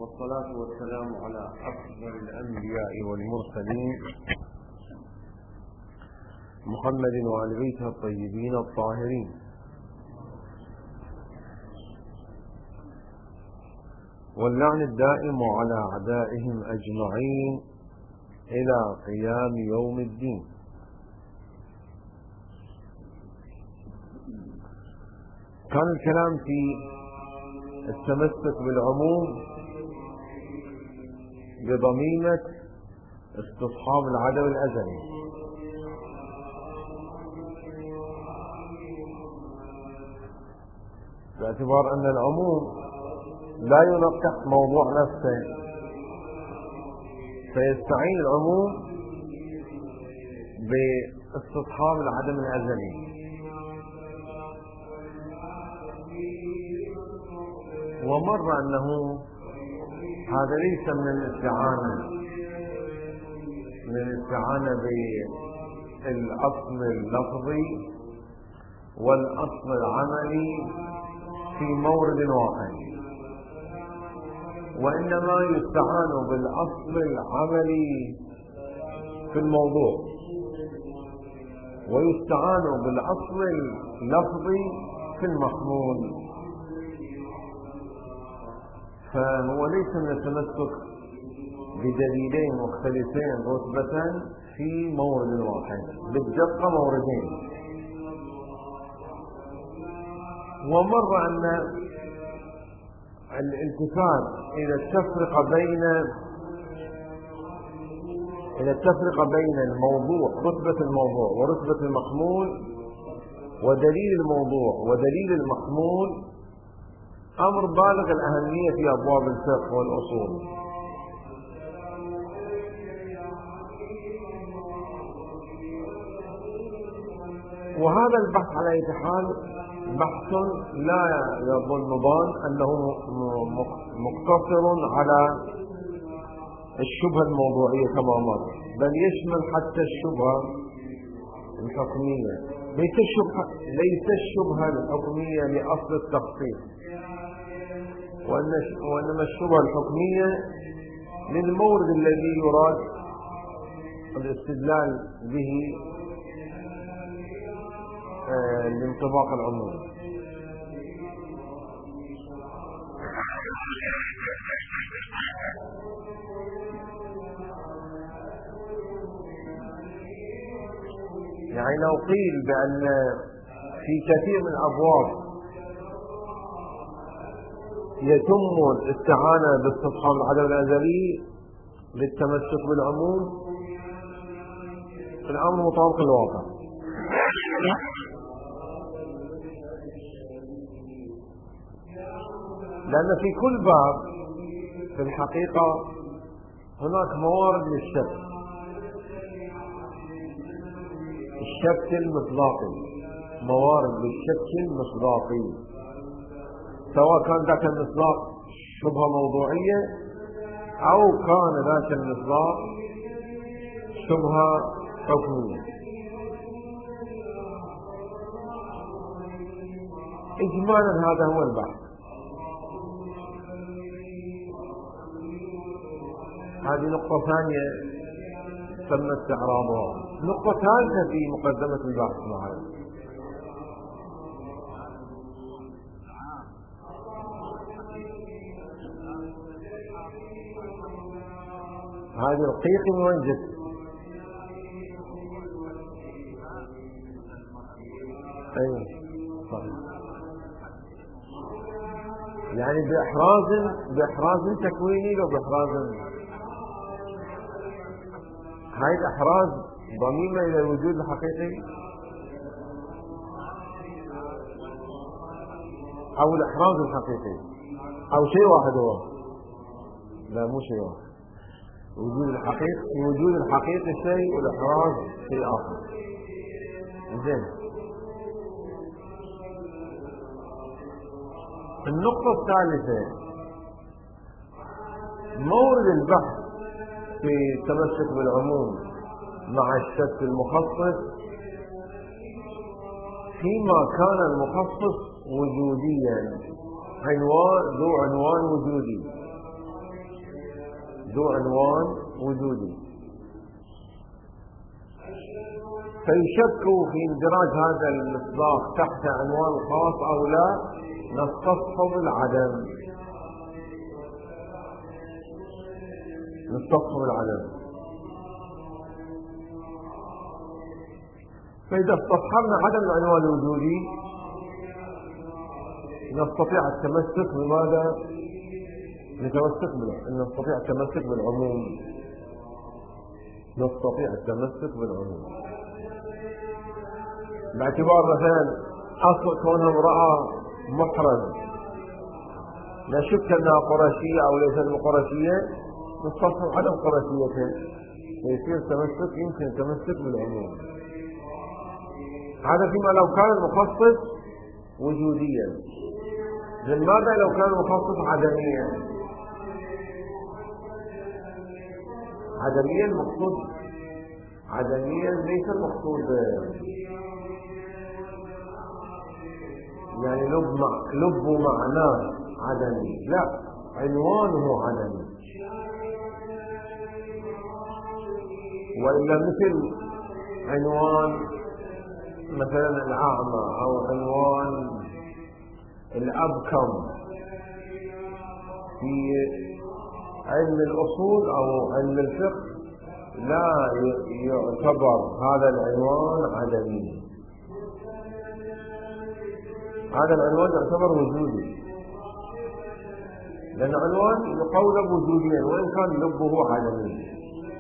والصلاة والسلام على أفضل الأنبياء والمرسلين محمد وآل بيته الطيبين الطاهرين، واللعن الدائم على أعدائهم أجمعين إلى قيام يوم الدين. كان الكلام في التمسك بالعموم بضميمة استصحاب العدو الأزلي، باعتبار أن العموم لا ينقح موضوع نفسه، فيستعين العموم باستصحاب العدم الأزلي. ومر أنه هذا ليس من الاستعانة بالأصل اللفظي والأصل العملي في مورد واحد، وإنما يستعان بالأصل العملي في الموضوع، ويستعان بالأصل اللفظي في المحمول. فهو ليس من التمسك بدليلين مختلفين رتبة في مورد واحد، بالدقة موردين. ومر أن الالتفات إلى التفرقة بين الموضوع، رتبة الموضوع ورتبة المحمول، ودليل الموضوع ودليل المحمول، أمر بالغ الأهمية في أبواب الفقه والأصول. وهذا البحث على أي حال بحث لا يظن ظان أنه مقتصر على الشبهة الموضوعية كما مر، بل يشمل حتى الشبهة الحكمية. ليس الشبهة الحكمية لأصل التخصيص، وإنما الشبهة الحكمية للمورد الذي يراد الاستدلال به لانطباق العموم. يعني لو قيل بأن في كثير من الأبواب يتم الاستعانة باستصحاب العدم الأزلي للتمسك بالعموم، الأمر مطابق للواقع، لأن في كل باب في الحقيقة هناك موارد للشك، الشك المصداقي، موارد للشك المصداقي، سواء كان ذاك المصداق شبهة موضوعية أو كان ذاك المصداق شبهة حكمية. إجمالا هذا هو البحث. هذه نقطة ثانية تم استعراضها. نقطة ثالثة في مقدمة البحث معي، هذه القيق من وين جت؟ أيوة صحيح. يعني بإحراز تكويني لو بإحراز، هاي الإحراز ضميمة إلى الوجود الحقيقي أو الإحراز الحقيقي أو شيء واحد؟ هو لا، مو شيء واحد. وجود الحقيقي شيء والإحراز شيء آخر. زين، النقطة الثالثة، مورد البحث في التمسك بالعموم مع الشك المخصص فيما كان المخصص وجوديا، عنوان ذو عنوان وجودي، ذو عنوان وجودي. فيشك في اندراج هذا المصداق تحت عنوان خاص أو لا، نستصحب العدم. فإذا استصحبنا عدم العنوان الوجودي نستطيع التمسك بماذا؟ نستطيع التمسك بالعموم. باعتبار مثلا أصل كونها امرأة محرز، نشك أنها قرشية أو ليست بقرشية، نستصحب عدم قرشيتها، فيصير تمسك، يمكن التمسك بالعموم. هذا فيما لو كان المخصص وجوديا. لماذا لو كان المخصص عدميا؟ عدميا ليس المقصود يعني لب معناه عدمي، لا، عنوانه عدمي. وإلا مثل عنوان مثلا الأعمى أو عنوان الأبكم في علم الأصول أو علم الفقه، لا يعتبر هذا العنوان عدمي، هذا العنوان يعتبر وجودي، لأن عنوان يقولب وجوديا وإن كان لبه عدمي.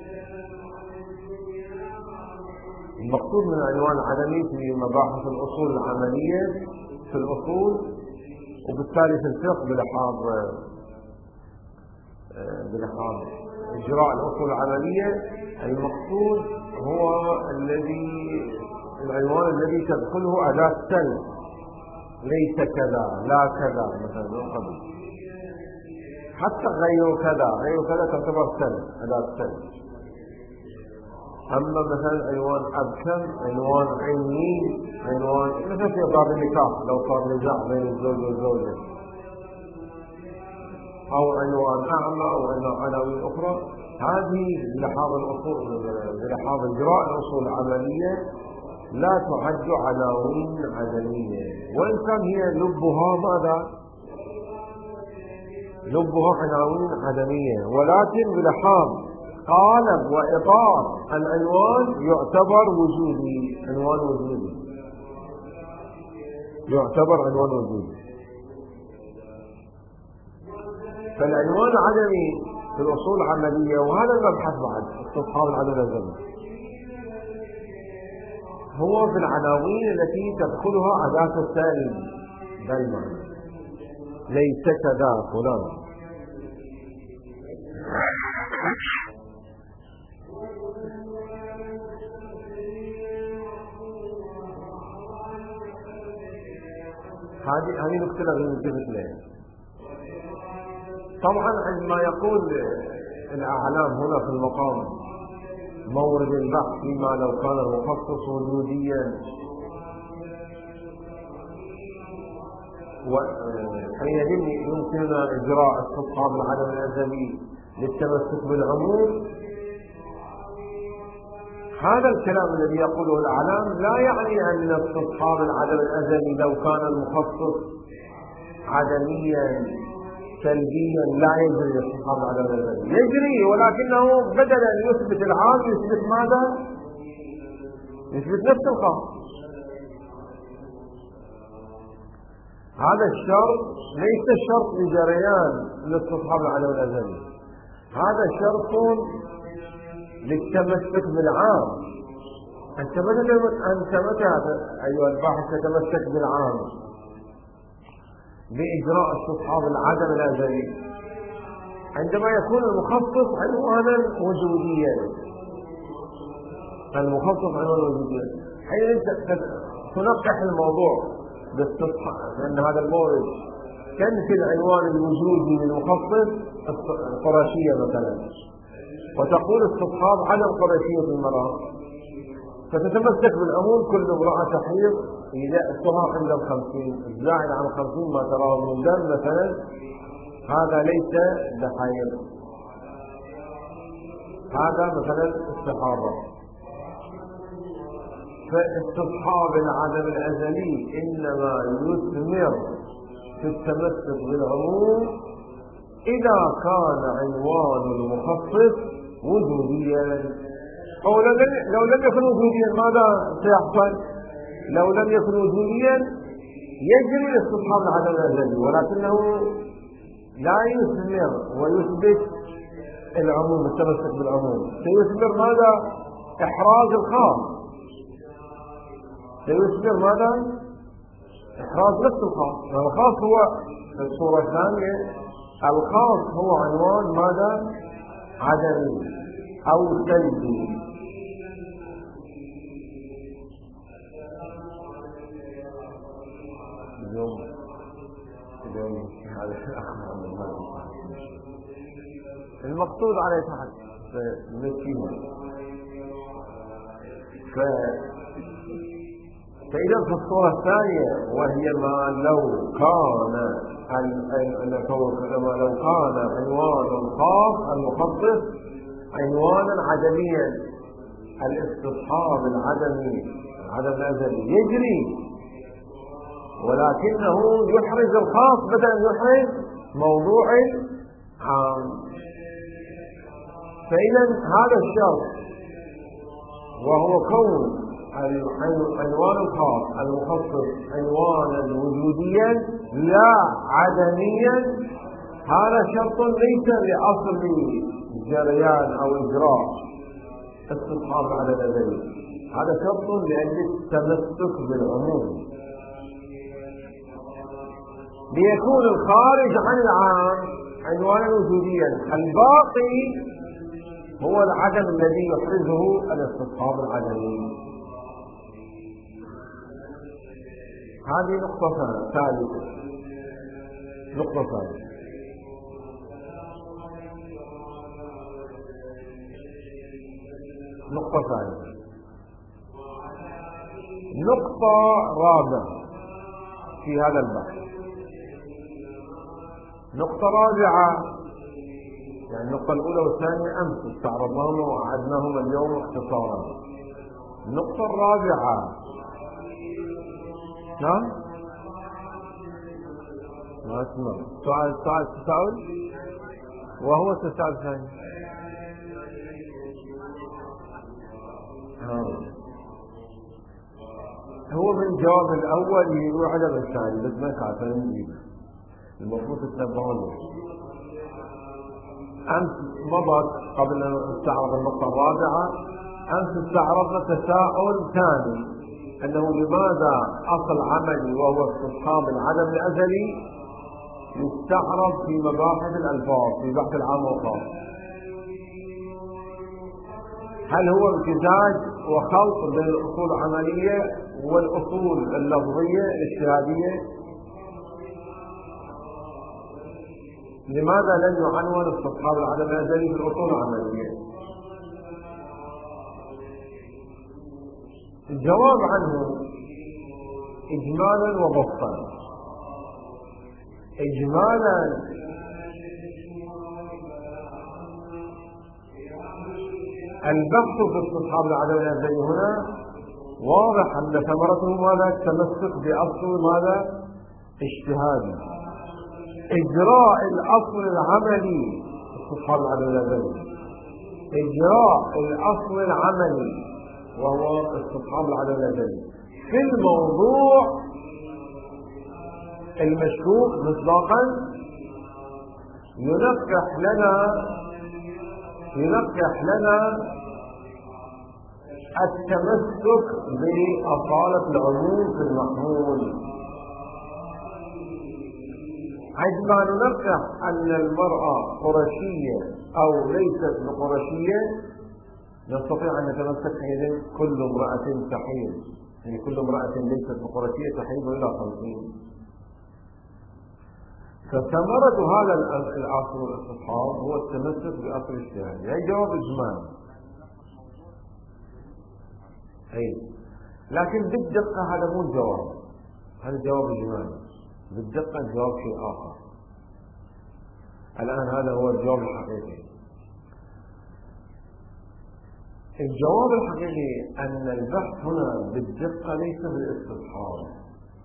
المقصود من عنوان عدمي في مباحث الأصول العملية في الأصول، وبالتالي في الفقه بلحاظ إجراء الأصول العملية، المقصود هو العنوان الذي تدخله أداة سلب، ليس كذا، لا كذا مثلا، حتى غير كذا تعتبر سلب، أداة سلب. أما مثلا عنوان أبكم، عنوان علمي، عنوان مثل في باب النكاح لو صار نزاع بين الزوج والزوجة، أو عنوان أعمى أو عناوين أخرى، هذه بلحاظ الأصول، بلحاظ إجراء الأصول العملية لا تعد عناوين عدمية، وإن كان هي لبها عناوين عدمية، ولكن بلحاظ قالب وإطار العنوان يعتبر عنوان وجودي. فالعنوان العدمي في الأصول العملية، وهذا المبحث بعد استصحاب العدم الأزلي، هو في العناوين التي تدخلها أداة السلب بالمعنى، ليس كذا فلان. هذه نقطة لازم ننتبه لها. طبعا عندما يقول الأعلام هنا في المقام مورد البحث فيما لو كان المخصص وجوديا، حينئذ يمكننا إجراء استصحاب العدم الأزلي للتمسك بالعموم. هذا الكلام الذي يقوله الأعلام لا يعني أن استصحاب العدم الأزلي لو كان المخصص عدميا سلبيا لا يجري استصحاب العدم الأزلي، يجري، ولكنه بدل أن يثبت العام يثبت ماذا؟ يثبت نفس الخاص. هذا الشرط ليس شرط لجريان لاستصحاب العدم الأزلي، هذا شرط للتمسك بالعام. أنت متى أيها الباحث تتمسك بالعام بإجراء استصحاب العدم الأزلي؟ عندما يكون المخصص عنوانا وجوديا، حين تنقح الموضوع لأن هذا المورد تنفي العنوان الوجودي للمخصص القرشية مثلا، وتقول استصحاب عدم قرشية المرأة، فتتمسك بالعموم كل امرأة تحيض إذا الطهر عند 50 الزائد عن 50 ما تراه من دم مثلا، هذا ليس بحيض. هذا مثلا استحاضة. فاستصحاب العدم الأزلي إنما يثمر في التمسك بالعموم إذا كان عنوان المخصص وجوديا، أو لو لم يكن وجوديا ماذا سيحصل؟ لو لم يكن وجوديا يجري استصحاب العدم الأزلي، ولكنه لا يثمر ويثبت العموم، التمسك بالعموم. سيثمر ماذا؟ إحراز الخاص. سيثمر ماذا؟ إحراز نفس الخاص. الخاص هو في الصورة الثانية، الخاص هو عنوان ماذا؟ عدمي أو سلبي. المقصود عليه تحت فإذا في الصورة الثانية وهي ما لو كان عنوان الخاص المخصص عنوانا عدميا، الاستصحاب العدمي العدم الأزلي يجري، ولكنه يحرز الخاص بدل أن يحرز موضوع عام. فإذا هذا الشرط وهو كون عنوان الخاص المخصص عنوانا وجوديا لا عدميا، هذا شرط ليس لأصل جريان أو إجراء استصحاب العدم الأزلي، هذا شرط لأجل التمسك بالعموم، ليكون الخارج عن العام عنوانا وجوديا، الباقي هو العدم الذي يحرزه الاستصحاب العدمي. هذه نقطة ثالثة. نقطة ثالثة، نقطة ثالثة، نقطة رابعة في هذا البحث. نقطة رابعة، يعني النقطة الأولى والثانية أمس استعرضناهما وأعدناهما اليوم اختصارا. النقطة الرابعة نعم ما اسمع سؤال وهو السؤال الثاني هو من الجواب الأول يروح على الثاني، بس ما كاتب نجيبه، المفروض تتبعونه. أمس مضت قبل أن نستعرض النقطة الرابعة، أمس استعرضنا تساؤل ثاني، أنه لماذا أصل عملي وهو استصحاب العدم الأزلي يستعرض في مباحث الألفاظ في بحث العام والخاص؟ هل هو امتزاج وخلط بين الأصول العملية والأصول اللفظية الاجتهادية؟ لماذا لم يعنون استصحاب العدم الأزلي في الأصول العملية؟ الجواب عنه إجمالا وبسطا. إجمالا البحث في استصحاب العدم الأزلي هنا واضح أن ثمرته ماذا؟ التمسك بأصل ماذا؟ اجتهادي. إجراء الأصل العملي استصحاب العدم الأزلي، إجراء الأصل العملي وهو استصحاب العدم الأزلي في الموضوع المشكوك مطلقا ينقح لنا التمسك بأصالة العموم في المحمول. عندما ننقح أن المرأة قرشية أو ليست بقرشية نستطيع أن نتمسك حينئذ كل امرأة تحيض، يعني كل امرأة ليست بقرشية تحيض إلى 50. فثمرة هذا الأصل والاستصحاب هو التمسك بأصل الاجتهاد. هي جواب إجمالي، لكن بالدقة هذا مو الجواب، هذا جواب إجمالي، بالدقة الجواب شيء آخر. الآن هذا هو الجواب الحقيقي. الجواب الحقيقي أن البحث هنا بالدقة ليس بالاستصحاب.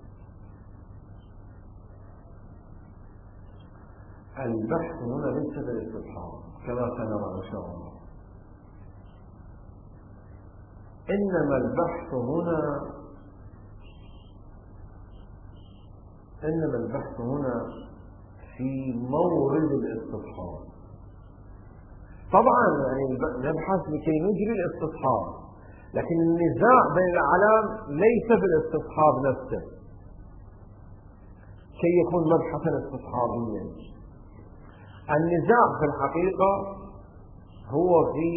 البحث هنا ليس بالاستصحاب كما سنرى إن شاء الله، إنما البحث هنا في مورد الاستصحاب. طبعا يعني نبحث لكي نجري الاستصحاب، لكن النزاع بين الأعلام ليس في الاستصحاب نفسه كي يكون مبحثا استصحابيا. النزاع في الحقيقة هو في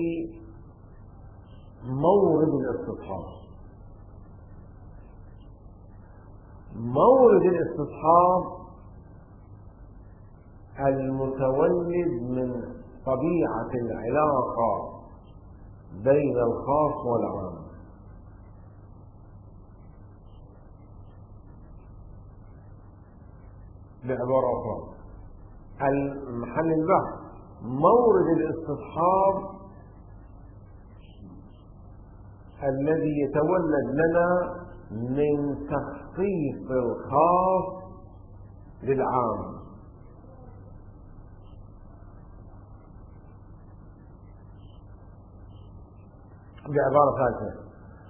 مورد الاستصحاب. مورد الاستصحاب المتولد من طبيعة العلاقة بين الخاص والعام. بعبارة أخرى، محل البحث مورد الاستصحاب الذي يتولد لنا من تخصيص الخاص للعام. بعبارة ثالثة،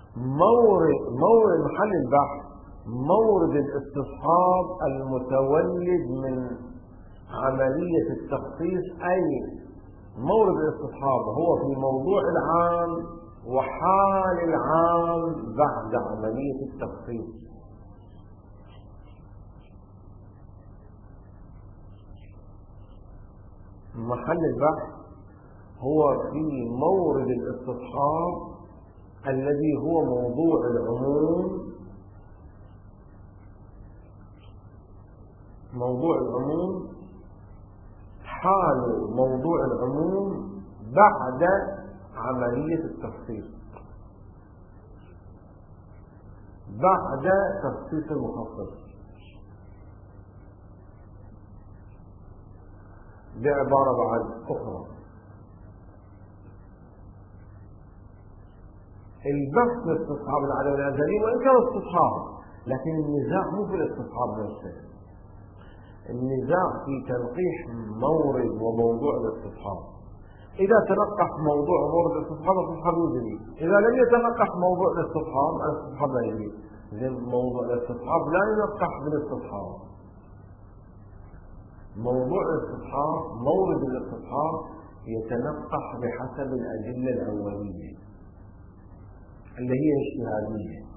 مورد محل البحث مورد الاستصحاب المتولد من عملية التخصيص، أي مورد الاستصحاب هو في موضوع العام وحال العام بعد عملية التخصيص. محل البحث هو في مورد الاستصحاب الذي هو موضوع العموم، حال موضوع العموم بعد عملية التخصيص، بعد تخصيص المخصص. بعبارة بعد أخرى، البحث في استصحاب العدم الأزلي وإن كان استصحاب، لكن النزاع مو في الاستصحاب نفسه، النزاع في تنقيح مورد وموضوع الاستصحاب. إذا تنقح موضوع مورد الاستصحاب الاستصحاب يجري، إذا لم يتنقح موضوع الاستصحاب لا يجري. موضوع الاستصحاب لا ينقح بالاستصحاب. موضوع الاستصحاب مورد الاستصحاب يتنقح بحسب الأدلة الأولية اللي هي اجتهادية.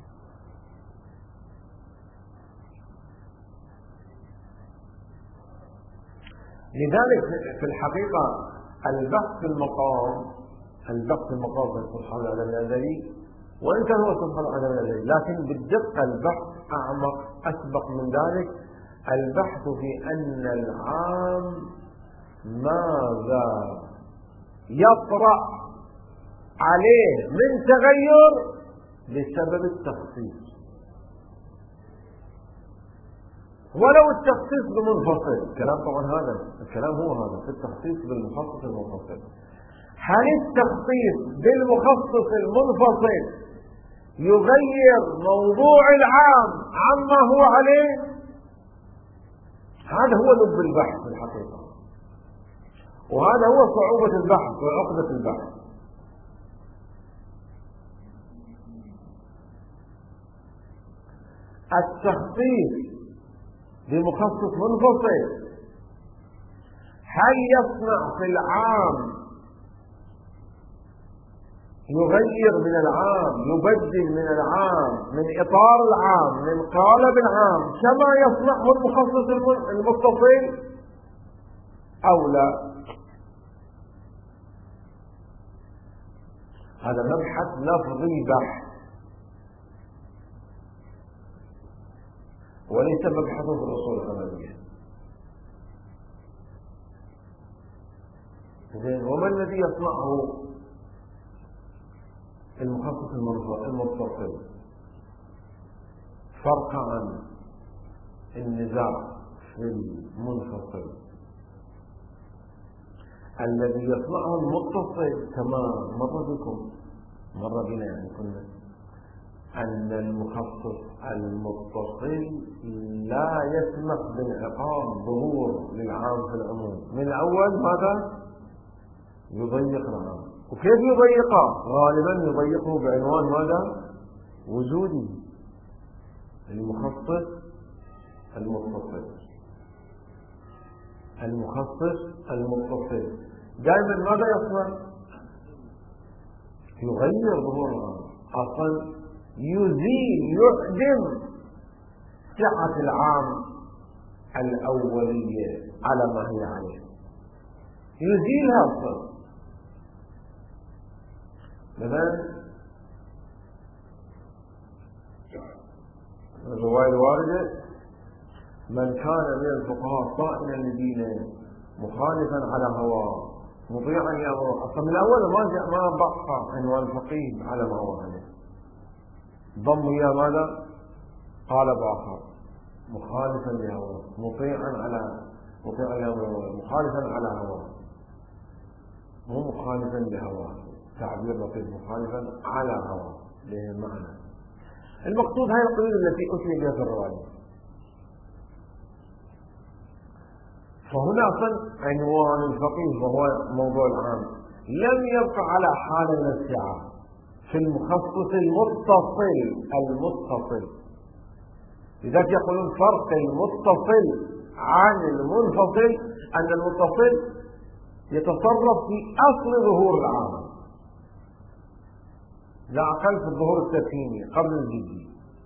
لذلك في الحقيقة البحث في المقام في استصحاب العدم الأزلي وإن كان هو استصحاب العدم الأزلي، لكن بالدقة البحث أعمق أسبق من ذلك. البحث في أن العام ماذا يطرأ عليه من تغير بسبب التخصيص، ولو التخصيص بمنفصل. الكلام طبعا الكلام هو هذا في التخصيص بالمخصص المنفصل. هل التخصيص بالمخصص المنفصل يغير موضوع العام عما هو عليه؟ هذا هو لب البحث في الحقيقة، وهذا هو صعوبة البحث وعقدة البحث. التخصيص بمخصص منفصل هل يصنع في العام، يغير من العام، يبدل من العام، من إطار العام، من قالب العام كما يصنعه المخصص المتصل أو لا؟ هذا مبحث لفظي بحث وليس مبحث في الأصول العملية. وما الذي يصنعه المخصص المتصل؟ فرق عن النزاع في المنفصل. الذي يصنعه المتصل كما مر بكم، مر بنا يعني كنا، أن المخصص المتصل لا يسمح بانعقاد ظهور للعام في العموم. من الأول ماذا؟ يضيق العام. وكيف يضيقه؟ غالبا يضيقه بعنوان ماذا؟ وجودي. المخصص المتصل، المخصص المتصل دائما ماذا يصنع؟ يغير ظهور العام، أصلا يزيل، يعدم صحة العام الأولية على ما هي عليه، يزيلها أصلا. مثلا الرواية الواردة: من كان من الفقهاء طائلا لدينه مخالفا على هواه مطيعا لأمره. أصلا من الأول ما بقى عنوان الفقيه على ما هو عليه، ضم إلى ماذا؟ قالب آخر: مخالفا لهواه، مطيعا لأمره، مخالفا على هواه، مو مخالفا لهواه، تعبير لطيف، مخالفا على هواه له معنى. المقصود هذه القيود التي أتي بها في الرواية. فهنا أصلا عنوان الفقيه وهو موضوع العام لم يبقى على حال من السعة. في المخصص المتصل لذلك يقولون فرق المتصل عن المنفصل أن المتصل يتصرف في أصل ظهور العام، لا أقل في الظهور التكويني قبل الجدي.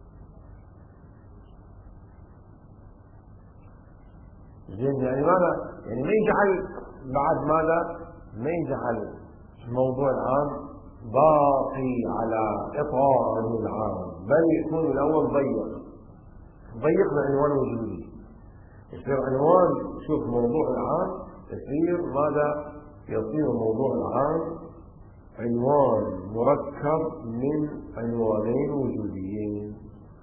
زين، يعني ماذا؟ يعني ما يجعل بعد ماذا؟ ما يجعل موضوع العام باقي على إطار العام، بل يكون الأول ضيق بعنوان وجودي. يصير عنوان، شوف موضوع العام يصير ماذا؟ يصير موضوع العام عنوان مركب من عنوانين وجوديين.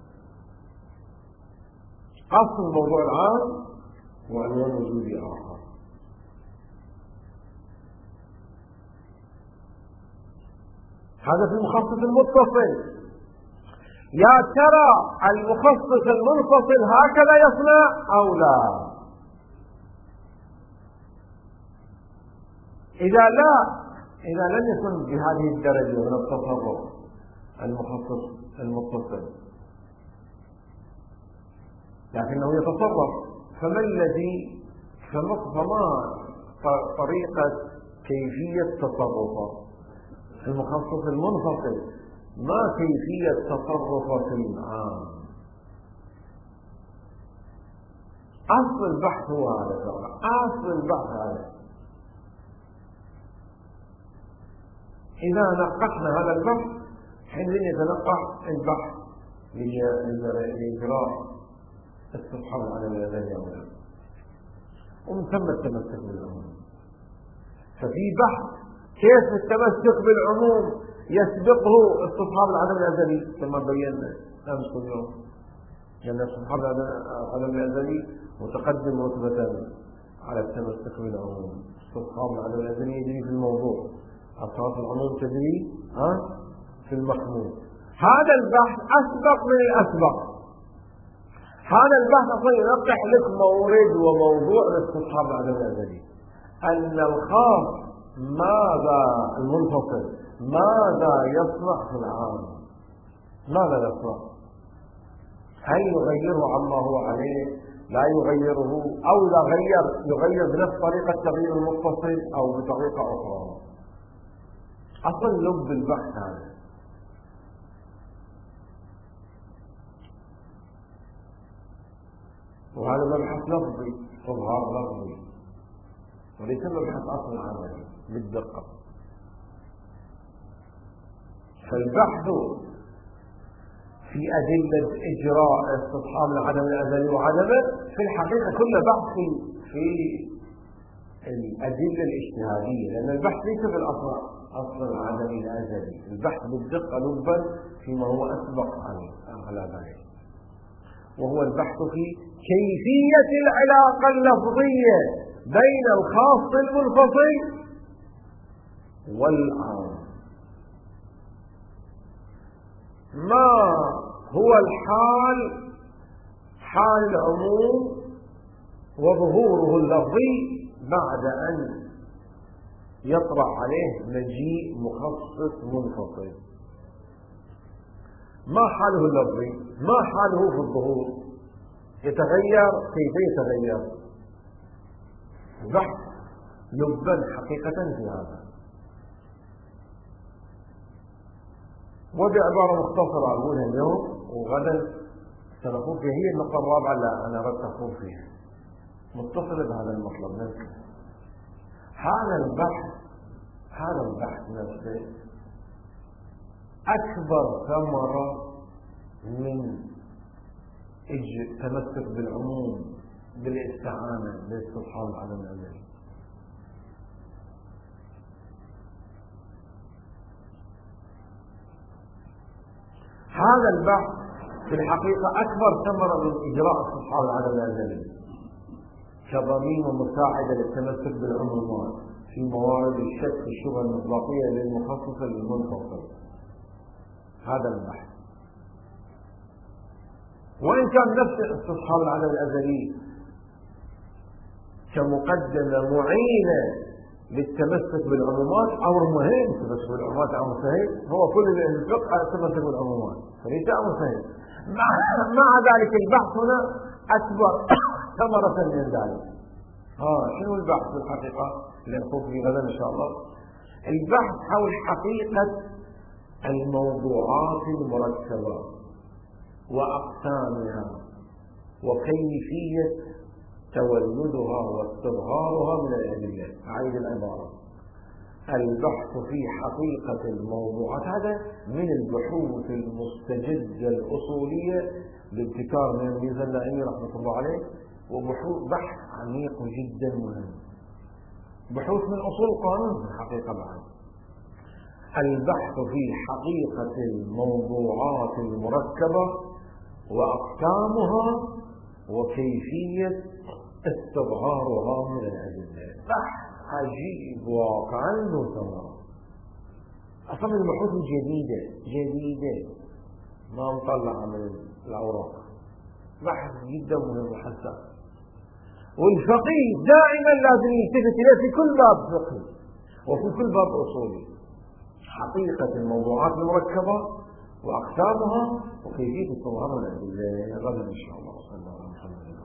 أصل موضوع العام وعنوان وجودي آخر. هذا في المخصص المتصل. يا ترى المخصص المنفصل هكذا يصنع أو لا؟ إذا لم يكن بهذه الدرجة من التصرف المخصص المتصل لكنه يتصرف، فما طريقة كيفية تصرفه؟ في المخصص المنفصل ما كيفية تصرفه في العام؟ أصل البحث هو هذا، أصل البحث هذا. إذا نقحنا هذا البحث حينئذ يتنقح البحث لإجراء استصحاب على الأذان ومن ثم التمسك بالعموم. ففي بحث كيف التمسك بالعموم يسبقه استصحاب العدم الأزلي كما بينا أمس اليوم، لأن استصحاب العدم الأزلي متقدم رتبة على التمسك بالعموم. استصحاب العدم الأزلي يجري في الموضوع، أصحاب العموم تجري في المحمول. هذا البحث أسبق من الأسبق. هذا البحث أصلا ينقح لك مورد وموضوع الاستصحاب العدم الأزلي، أن الخاص ماذا المنفصل ماذا يصنع في العام، ماذا يصنع؟ هل يغيره عما هو عليه؟ لا يغيره، أو إذا يغير بنفس طريقة تغيير المتصل أو بطريقة أخرى. أصلا لب البحث هذا. وهذا مبحث لفظي، إظهار لفظي، وليس مبحث أصل عملي بالدقة. فالبحث في أدلة إجراء استصحاب العدم الأزلي وعدمه في الحقيقة كله بحث في الأدلة الاجتهادية، لأن البحث ليس في أصل العدم الأزلي، البحث بالدقة لبا فيما هو أسبق على ذلك، وهو البحث في كيفية العلاقة اللفظية بين الخاص المنفصل والعام. ما هو الحال؟ حال العموم وظهوره اللفظي بعد أن يطرأ عليه مجيء مخصص منفصل. ما حاله اللفظي؟ ما حاله في الظهور؟ يتغير. كيف يتغير؟ بحث يبن حقيقة في هذا. وبعبارة مختصرة أقولها اليوم وغدا سنقول فيها، هي النقطة الرابعة اللي أنا أردت أقول فيها متصلة بهذا المطلب نفسه. هذا البحث نفسه أكبر ثمرة من التمسك بالعموم بالاستعانة بالاستصحاب على الأمر. هذا البحث في الحقيقة أكبر ثمرة من إجراء استصحاب على الأمر كضمين ومساعدة للتمسك بالعمومات في موارد الشك والشبهة المطلقية للمخصص للمنفصل. هذا البحث، وإن كان نفس استصحاب العدد الأزلي كمقدمة معينة للتمسك بالعمومات أمر مهم. التمسك بالعمومات أمر سهل، هو كل الفقه التمسك بالعمومات فليس أمر سهل. مع ذلك البحث هنا أكبر ثمرة من ذلك. شنو البحث في الحقيقة اللي نقول فيه غدا إن شاء الله؟ البحث حول حقيقة الموضوعات المركبة وأقسامها وكيفية تولدها واستظهارها من الأدلة. أعيد العبارة: البحث في حقيقة الموضوعات، هذا من البحوث المستجدة الأصولية لابتكار من الميزة النائمي رحمة الله عليه، بحث عميق جدا مهم، بحوث من أصول القانون في الحقيقة. بعد البحث في حقيقة الموضوعات المركبة وأقسامها وكيفية استظهارها من الأدلة. بحث عجيب واقعا له ثمرة. أصلا البحوث جديدة ما مطلعة من الأوراق، بحث جدا مهم وحساس، والفقيه دائما لازم يلتفت إليه في كل باب فقهي وفي كل باب أصولي. حقيقة الموضوعات المركبة وأقسامها وكيفية استظهارها من الأدلة. غدا إن شاء الله. صلى الله عليه وسلم.